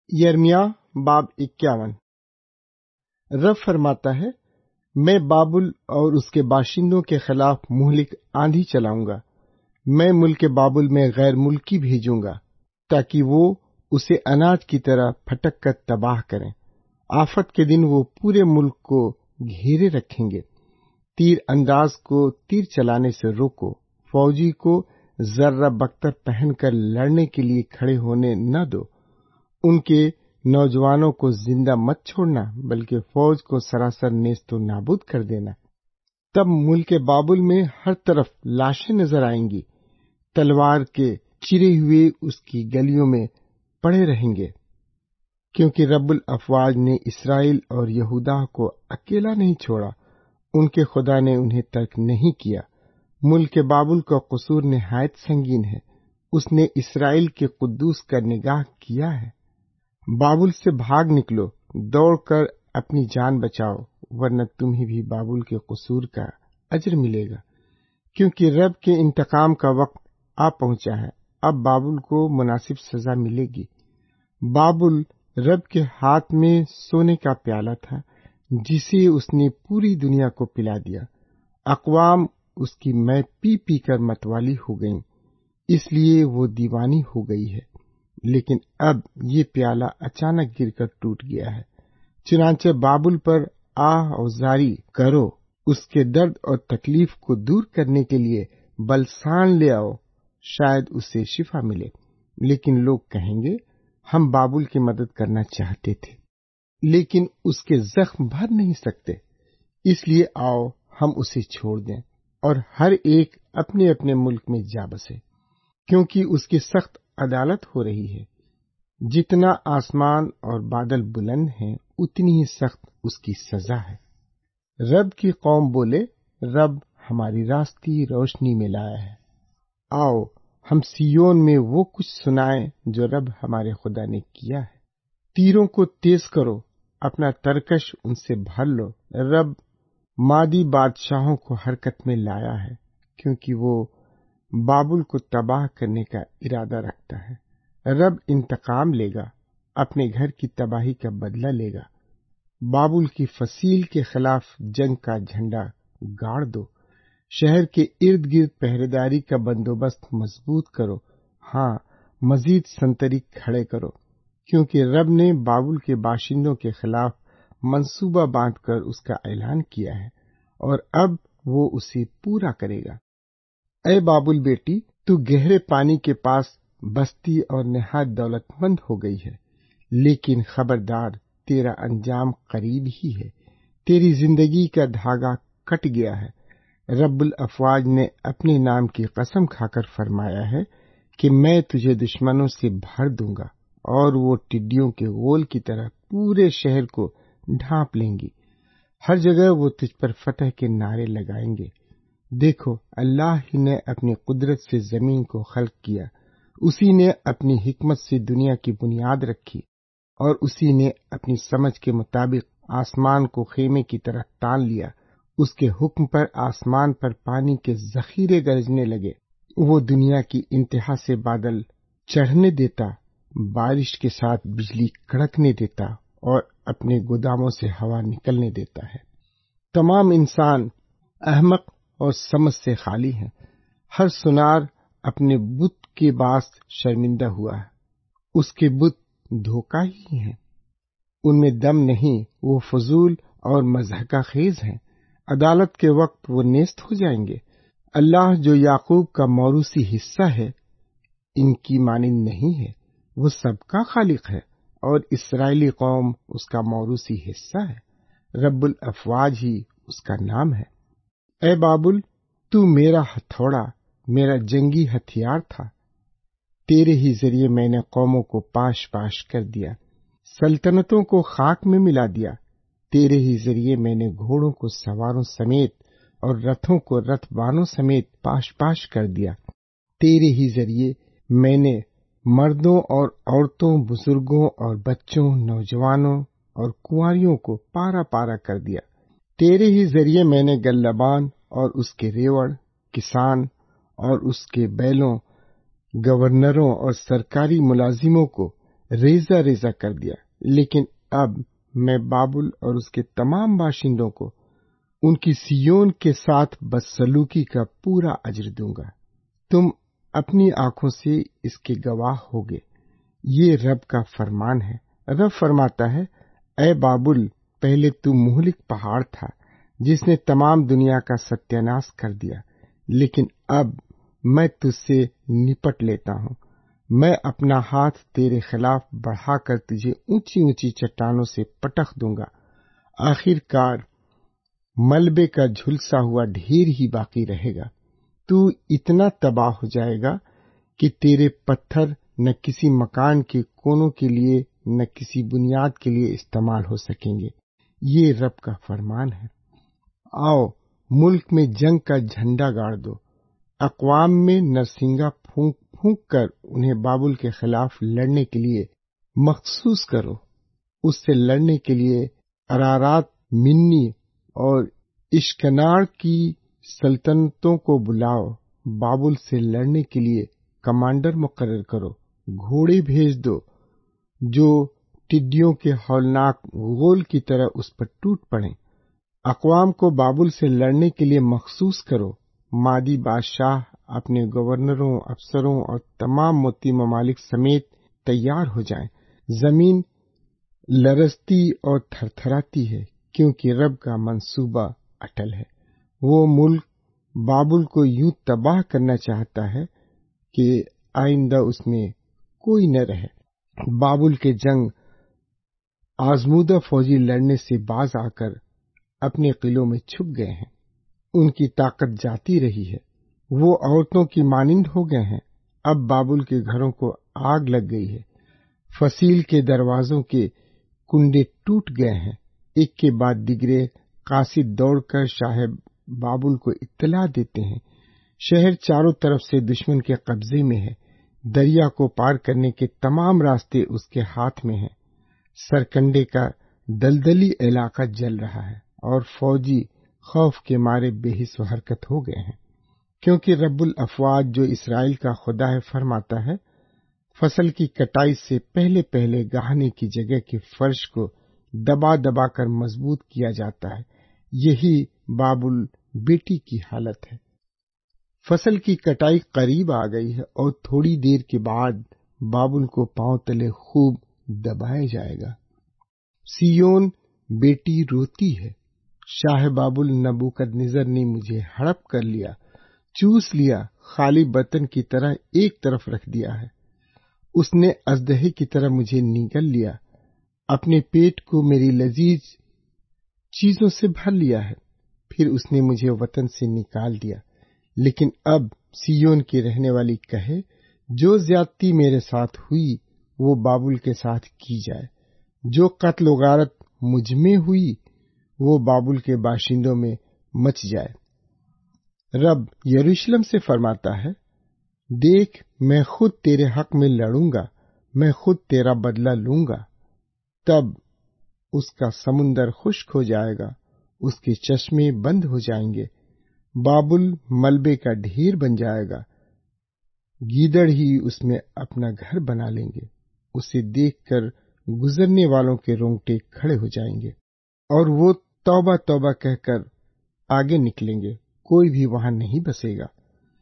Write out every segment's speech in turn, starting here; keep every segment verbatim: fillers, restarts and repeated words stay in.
یرمیا باب اکیاون۔ رب فرماتا ہے، میں بابل اور اس کے باشندوں کے خلاف مہلک آندھی چلاؤں گا۔ میں ملک بابل میں غیر ملکی بھیجوں گا تاکہ وہ اسے اناج کی طرح پھٹک کر تباہ کریں۔ آفت کے دن وہ پورے ملک کو گھیرے رکھیں گے۔ تیر انداز کو تیر چلانے سے روکو، فوجی کو ذرہ بختر پہن کر لڑنے کے لیے کھڑے ہونے نہ دو۔ ان کے نوجوانوں کو زندہ مت چھوڑنا، بلکہ فوج کو سراسر نیست و نابود کر دینا۔ تب ملک بابل میں ہر طرف لاشیں نظر آئیں گی، تلوار کے چرے ہوئے اس کی گلیوں میں پڑے رہیں گے، کیونکہ رب الافواج نے اسرائیل اور یہودا کو اکیلا نہیں چھوڑا، ان کے خدا نے انہیں ترک نہیں کیا۔ ملک بابل کا قصور نہایت سنگین ہے، اس نے اسرائیل کے قدوس کا نگاہ کیا ہے۔ بابل سے بھاگ نکلو، دوڑ کر اپنی جان بچاؤ، ورنہ تمہیں بھی بابل کے قصور کا اجر ملے گا، کیونکہ رب کے انتقام کا وقت آ پہنچا ہے۔ اب بابل کو مناسب سزا ملے گی۔ بابل رب کے ہاتھ میں سونے کا پیالہ تھا، جسے اس نے پوری دنیا کو پلا دیا۔ اقوام اس کی میں پی پی کر متوالی ہو گئیں، اس لیے وہ دیوانی ہو گئی ہے۔ لیکن اب یہ پیالہ اچانک گر کر ٹوٹ گیا ہے۔ چنانچہ بابل پر آہ اور زاری کرو، اس کے درد اور تکلیف کو دور کرنے کے لیے بلسان لے آؤ، شاید اسے شفا ملے۔ لیکن لوگ کہیں گے، ہم بابل کی مدد کرنا چاہتے تھے، لیکن اس کے زخم بھر نہیں سکتے، اس لیے آؤ ہم اسے چھوڑ دیں اور ہر ایک اپنے اپنے ملک میں جا بسے، کیونکہ اس کی سخت عدالت ہو رہی ہے۔ جتنا آسمان اور بادل بلند ہیں، اتنی ہی سخت اس کی سزا ہے۔ رب کی قوم بولے، رب ہماری راستی روشنی میں لایا ہے۔ آؤ ہم سیون میں وہ کچھ سنائیں جو رب ہمارے خدا نے کیا ہے۔ تیروں کو تیز کرو، اپنا ترکش ان سے بھر لو۔ رب مادی بادشاہوں کو حرکت میں لایا ہے، کیونکہ وہ بابل کو تباہ کرنے کا ارادہ رکھتا ہے۔ رب انتقام لے گا، اپنے گھر کی تباہی کا بدلہ لے گا۔ بابل کی فصیل کے خلاف جنگ کا جھنڈا گاڑ دو، شہر کے ارد گرد پہرے داری کا بندوبست مضبوط کرو، ہاں مزید سنتری کھڑے کرو، کیونکہ رب نے بابل کے باشندوں کے خلاف منصوبہ باندھ کر اس کا اعلان کیا ہے، اور اب وہ اسے پورا کرے گا۔ اے بابل بیٹی، تو گہرے پانی کے پاس بستی اور نہایت دولت مند ہو گئی ہے، لیکن خبردار، تیرا انجام قریب ہی ہے، تیری زندگی کا دھاگا کٹ گیا ہے۔ رب الافواج نے اپنے نام کی قسم کھا کر فرمایا ہے کہ میں تجھے دشمنوں سے بھر دوں گا، اور وہ ٹڈیوں کے غول کی طرح پورے شہر کو ڈھانپ لیں گی۔ ہر جگہ وہ تجھ پر فتح کے نعرے لگائیں گے۔ دیکھو، اللہ ہی نے اپنی قدرت سے زمین کو خلق کیا، اسی نے اپنی حکمت سے دنیا کی بنیاد رکھی، اور اسی نے اپنی سمجھ کے مطابق آسمان کو خیمے کی طرح تان لیا۔ اس کے حکم پر آسمان پر پانی کے ذخیرے گرجنے لگے۔ وہ دنیا کی انتہا سے بادل چڑھنے دیتا، بارش کے ساتھ بجلی کڑکنے دیتا، اور اپنے گوداموں سے ہوا نکلنے دیتا ہے۔ تمام انسان احمق اور سمجھ سے خالی ہیں، ہر سنار اپنے بت کے باعث شرمندہ ہوا ہے۔ اس کے بت دھوکہ ہی ہیں، ان میں دم نہیں، وہ فضول اور مضحکہ خیز ہیں۔ عدالت کے وقت وہ نیست ہو جائیں گے۔ اللہ جو یعقوب کا موروثی حصہ ہے، ان کی مانند نہیں ہے، وہ سب کا خالق ہے، اور اسرائیلی قوم اس کا موروثی حصہ ہے۔ رب الافواج ہی اس کا نام ہے۔ اے بابل، تو میرا ہتھوڑا، میرا جنگی ہتھیار تھا، تیرے ہی ذریعے میں نے قوموں کو پاش پاش کر دیا، سلطنتوں کو خاک میں ملا دیا۔ تیرے ہی ذریعے میں نے گھوڑوں کو سواروں سمیت اور رتھوں کو رتھ بانوں سمیت پاش پاش کر دیا۔ تیرے ہی ذریعے میں نے مردوں اور عورتوں، بزرگوں اور بچوں، نوجوانوں اور کنواریوں کو پارا پارا کر دیا۔ تیرے ہی ذریعے میں نے گلبان اور اس کے ریوڑ، کسان اور اس کے بیلوں، گورنروں اور سرکاری ملازموں کو ریزہ ریزہ کر دیا، لیکن اب میں بابل اور اس کے تمام باشندوں کو ان کی سیون کے ساتھ بدسلوکی کا پورا اجر دوں گا۔ تم اپنی آنکھوں سے اس کے گواہ ہوگے، یہ رب کا فرمان ہے۔ رب فرماتا ہے، اے بابل، پہلے تو مہلک پہاڑ تھا جس نے تمام دنیا کا ستیاناش کر دیا، لیکن اب میں تجھ سے نپٹ لیتا ہوں۔ میں اپنا ہاتھ تیرے خلاف بڑھا کر تجھے اونچی اونچی چٹانوں سے پٹخ دوں گا۔ آخر کار ملبے کا جھلسا ہوا ڈھیر ہی باقی رہے گا۔ تو اتنا تباہ ہو جائے گا کہ تیرے پتھر نہ کسی مکان کے کونوں کے لیے نہ کسی بنیاد کے لیے استعمال ہو سکیں گے۔ یہ رب کا فرمان ہے۔ آؤ، ملک میں جنگ کا جھنڈا گاڑ دو، اقوام میں نرسنگا پھونک پھونک کر انہیں بابل کے خلاف لڑنے کے لیے مخصوص کرو۔ اس سے لڑنے کے لیے ارارات، منی اور اشکنار کی سلطنتوں کو بلاؤ۔ بابل سے لڑنے کے لیے کمانڈر مقرر کرو، گھوڑے بھیج دو جو ٹڈیوں کے ہولناک غول کی طرح اس پر ٹوٹ پڑیں۔ اقوام کو بابل سے لڑنے کے لیے مخصوص کرو۔ مادی بادشاہ اپنے گورنروں، افسروں اور تمام متی ممالک سمیت تیار ہو جائیں۔ زمین لرزتی اور تھرتھراتی ہے کیونکہ رب کا منصوبہ اٹل ہے۔ وہ ملک بابل کو یوں تباہ کرنا چاہتا ہے کہ آئندہ اس میں کوئی نہ رہے۔ بابل کے جنگ آزمودہ فوجی لڑنے سے باز آ کر اپنے قلعوں میں چھپ گئے ہیں۔ ان کی طاقت جاتی رہی ہے، وہ عورتوں کی مانند ہو گئے ہیں۔ اب بابل کے گھروں کو آگ لگ گئی ہے، فصیل کے دروازوں کے کنڈے ٹوٹ گئے ہیں۔ ایک کے بعد دیگرے قاصد دوڑ کر شاہ بابل کو اطلاع دیتے ہیں۔ شہر چاروں طرف سے دشمن کے قبضے میں ہے، دریا کو پار کرنے کے تمام راستے اس کے ہاتھ میں ہیں۔ سرکنڈے کا دلدلی علاقہ جل رہا ہے اور فوجی خوف کے مارے بے حس و حرکت ہو گئے ہیں، کیونکہ رب الافواج جو اسرائیل کا خدا ہے فرماتا ہے، فصل کی کٹائی سے پہلے پہلے گہنے کی جگہ کے فرش کو دبا دبا کر مضبوط کیا جاتا ہے۔ یہی بابل بیٹی کی حالت ہے۔ فصل کی کٹائی قریب آ گئی ہے اور تھوڑی دیر کے بعد بابل کو پاؤں تلے خوب دبایا جائے گا۔ سیون بیٹی روتی ہے، شاہ بابل نبوکدنضر نے مجھے ہڑپ کر لیا، چوس لیا، خالی برتن کی طرح ایک طرف رکھ دیا ہے۔ اس نے اژدہے کی طرح مجھے نگل لیا، اپنے پیٹ کو میری لذیذ چیزوں سے بھر لیا ہے۔ پھر اس نے مجھے وطن سے نکال دیا۔ لیکن اب سیون کی رہنے والی کہے، جو زیادتی میرے ساتھ ہوئی وہ بابل کے ساتھ کی جائے، جو قتل و غارت مجھ میں ہوئی وہ بابل کے باشندوں میں مچ جائے۔ رب یروشلم سے فرماتا ہے، دیکھ، میں خود تیرے حق میں لڑوں گا، میں خود تیرا بدلہ لوں گا۔ تب اس کا سمندر خشک ہو جائے گا، اس کے چشمے بند ہو جائیں گے۔ بابل ملبے کا ڈھیر بن جائے گا، گیدڑ ہی اس میں اپنا گھر بنا لیں گے۔ اسے دیکھ کر گزرنے والوں کے رونگٹے کھڑے ہو جائیں گے اور وہ توبہ توبہ کہہ کر آگے نکلیں گے، کوئی بھی وہاں نہیں بسے گا۔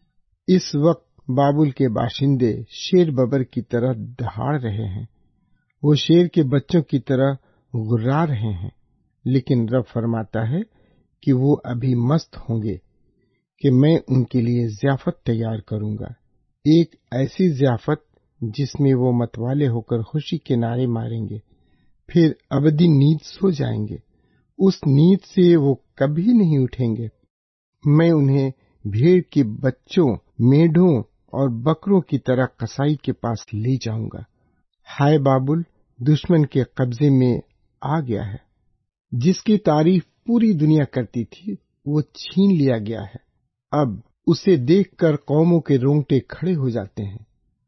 اس وقت بابل کے باشندے شیر ببر کی طرح دہاڑ رہے ہیں، وہ شیر کے بچوں کی طرح غرا رہے ہیں، لیکن رب فرماتا ہے کہ وہ ابھی مست ہوں گے کہ میں ان کے لیے ضیافت تیار کروں گا، ایک ایسی ضیافت جس میں وہ متوالے ہو کر خوشی کے نعرے ماریں گے، پھر ابدی نیند سو جائیں گے، اس نیند سے وہ کبھی نہیں اٹھیں گے۔ میں انہیں بھیڑ کے بچوں، میڈھوں اور بکروں کی طرح قصائی کے پاس لے جاؤں گا۔ ہائے بابل، دشمن کے قبضے میں آ گیا ہے، جس کی تعریف پوری دنیا کرتی تھی وہ چھین لیا گیا ہے۔ اب اسے دیکھ کر قوموں کے رونگٹے کھڑے ہو جاتے ہیں۔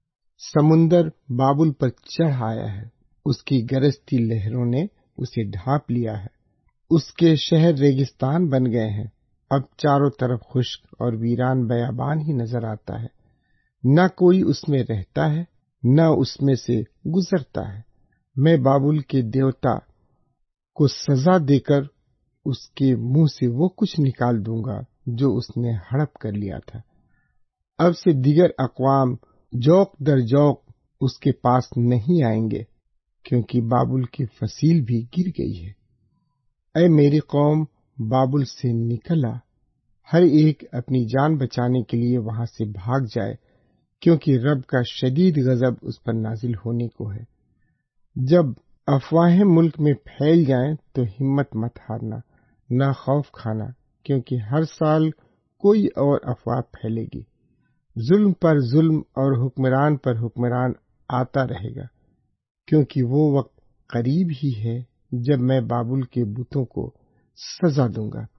سمندر بابل پر چڑھ آیا ہے، اس کی گرجتی لہروں نے اسے ڈھانپ لیا ہے۔ اس کے شہر ریگستان بن گئے ہیں، اب چاروں طرف خشک اور ویران بیابان ہی نظر آتا ہے، نہ کوئی اس میں رہتا ہے نہ اس میں سے گزرتا ہے۔ میں بابل کے دیوتا کو سزا دے کر اس کے منہ سے وہ کچھ نکال دوں گا جو اس نے ہڑپ کر لیا تھا۔ اب سے دیگر اقوام جوق در جوق اس کے پاس نہیں آئیں گے، کیونکہ بابل کی فصیل بھی گر گئی ہے۔ اے میری قوم، بابل سے نکل آ، ہر ایک اپنی جان بچانے کے لیے وہاں سے بھاگ جائے، کیونکہ رب کا شدید غضب اس پر نازل ہونے کو ہے۔ جب افواہیں ملک میں پھیل جائیں تو ہمت مت ہارنا، نہ خوف کھانا، کیونکہ ہر سال کوئی اور افواہ پھیلے گی۔ ظلم پر ظلم اور حکمران پر حکمران آتا رہے گا، کیونکہ وہ وقت قریب ہی ہے جب میں بابل کے بتوں کو سزا دوں گا۔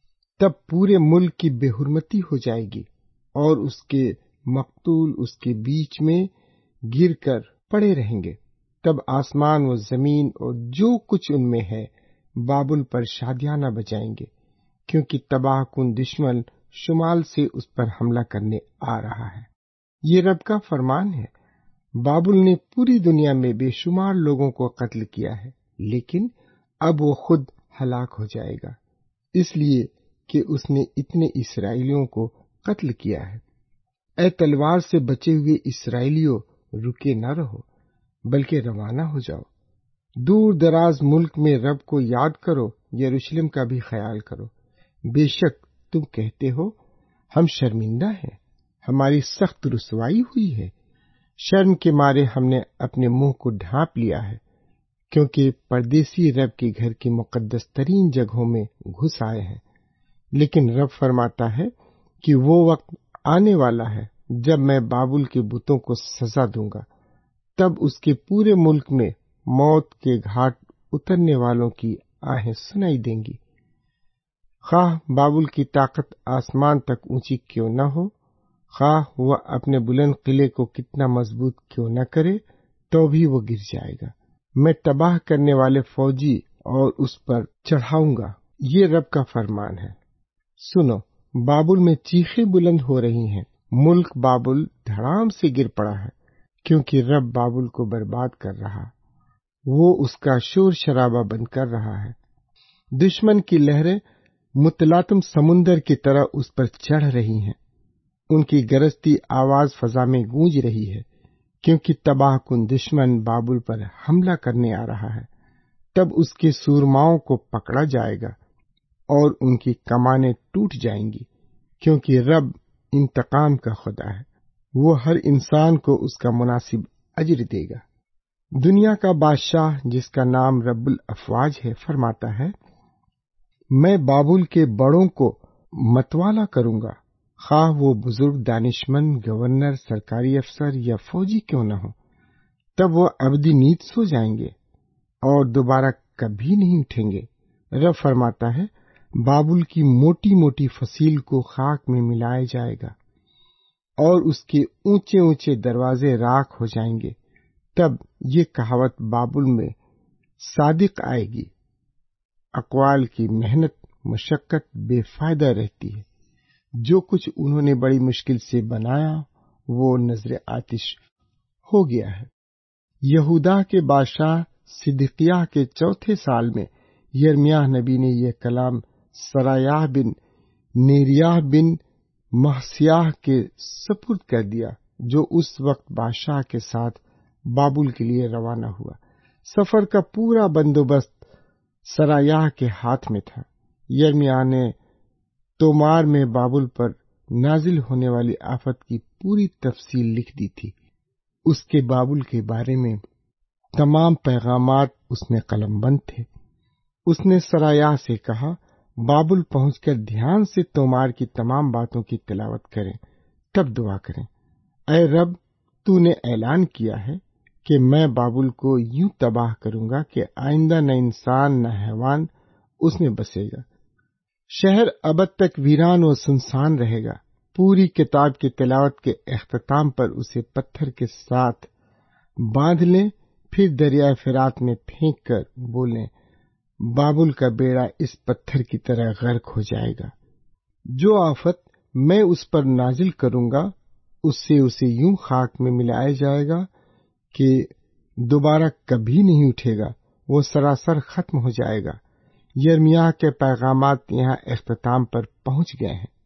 تب پورے ملک کی بے حرمتی ہو جائے گی اور اس کے مقتول اس کے بیچ میں گر کر پڑے رہیں گے۔ تب آسمان و زمین اور جو کچھ ان میں ہے بابل پر شادیانہ بجائیں گے، کیونکہ تباہ کن دشمن شمال سے اس پر حملہ کرنے آ رہا ہے۔ یہ رب کا فرمان ہے۔ بابل نے پوری دنیا میں بے شمار لوگوں کو قتل کیا ہے، لیکن اب وہ خود ہلاک ہو جائے گا، اس لیے کہ اس نے اتنے اسرائیلیوں کو قتل کیا ہے۔ اے تلوار سے بچے ہوئے اسرائیلیوں، رکے نہ رہو بلکہ روانہ ہو جاؤ۔ دور دراز ملک میں رب کو یاد کرو، یروشلم کا بھی خیال کرو۔ بے شک تم کہتے ہو ہم شرمندہ ہیں، ہماری سخت رسوائی ہوئی ہے، شرم کے مارے ہم نے اپنے منہ کو ڈھانپ لیا ہے، کیونکہ پردیسی رب کے گھر کی مقدس ترین جگہوں میں گھس آئے ہیں۔ لیکن رب فرماتا ہے کہ وہ وقت آنے والا ہے جب میں بابل کے بتوں کو سزا دوں گا، تب اس کے پورے ملک میں موت کے گھاٹ اترنے والوں کی آہیں سنائی دیں گی۔ خواہ بابل کی طاقت آسمان تک اونچی کیوں نہ ہو، خواہ وہ اپنے بلند قلعے کو کتنا مضبوط کیوں نہ کرے، تو بھی وہ گر جائے گا۔ میں تباہ کرنے والے فوجی اور اس پر چڑھاؤں گا، یہ رب کا فرمان ہے۔ سنو، بابل میں چیخیں بلند ہو رہی ہیں، ملک بابل دھڑام سے گر پڑا ہے، کیونکہ رب بابل کو برباد کر رہا، وہ اس کا شور شرابہ بند کر رہا ہے۔ دشمن کی لہریں متلاطم سمندر کی طرح اس پر چڑھ رہی ہیں، ان کی گرجتی آواز فضا میں گونج رہی ہے، کیونکہ تباہ کن دشمن بابل پر حملہ کرنے آ رہا ہے۔ تب اس کے سورماؤں کو پکڑا جائے گا اور ان کی کمانیں ٹوٹ جائیں گی، کیونکہ رب انتقام کا خدا ہے، وہ ہر انسان کو اس کا مناسب اجر دے گا۔ دنیا کا بادشاہ جس کا نام رب الافواج ہے فرماتا ہے، میں بابل کے بڑوں کو متوالا کروں گا، خواہ وہ بزرگ دانشمند، گورنر، سرکاری افسر یا فوجی کیوں نہ ہو۔ تب وہ ابدی نیند سو جائیں گے اور دوبارہ کبھی نہیں اٹھیں گے۔ رب فرماتا ہے، بابل کی موٹی موٹی فصیل کو خاک میں ملایا جائے گا اور اس کے اونچے اونچے دروازے راکھ ہو جائیں گے۔ تب یہ کہاوت بابل میں صادق آئے گی، اقوال کی محنت مشقت بے فائدہ رہتی ہے، جو کچھ انہوں نے بڑی مشکل سے بنایا وہ نظر آتش ہو گیا ہے۔ یہودا کے بادشاہ صدقیہ کے چوتھے سال میں یرمیاہ نبی نے یہ کلام سرایاہ بن نیریاہ بن محسیاہ کے سپرد کر دیا، جو اس وقت بادشاہ کے ساتھ بابل کے لیے روانہ ہوا۔ سفر کا پورا بندوبست سرایاہ کے ہاتھ میں تھا۔ یرمیاہ نے تومار میں بابل پر نازل ہونے والی آفت کی پوری تفصیل لکھ دی تھی۔ اس کے بابل کے بارے میں تمام پیغامات اس میں قلم بند تھے۔ اس نے سرایاہ سے کہا، بابل پہنچ کر دھیان سے تومار کی تمام باتوں کی تلاوت کریں، تب دعا کریں۔ اے رب، تو نے اعلان کیا ہے کہ میں بابل کو یوں تباہ کروں گا کہ آئندہ نہ انسان نہ حیوان اس میں بسے گا۔ شہر ابد تک ویران و سنسان رہے گا۔ پوری کتاب کی تلاوت کے اختتام پر اسے پتھر کے ساتھ باندھ لیں، پھر دریائے فرات میں پھینک کر بولیں، بابل کا بیڑا اس پتھر کی طرح غرق ہو جائے گا۔ جو آفت میں اس پر نازل کروں گا، اس سے اسے یوں خاک میں ملایا جائے گا کہ دوبارہ کبھی نہیں اٹھے گا، وہ سراسر ختم ہو جائے گا۔ یرمیاہ کے پیغامات یہاں اختتام پر پہنچ گئے ہیں۔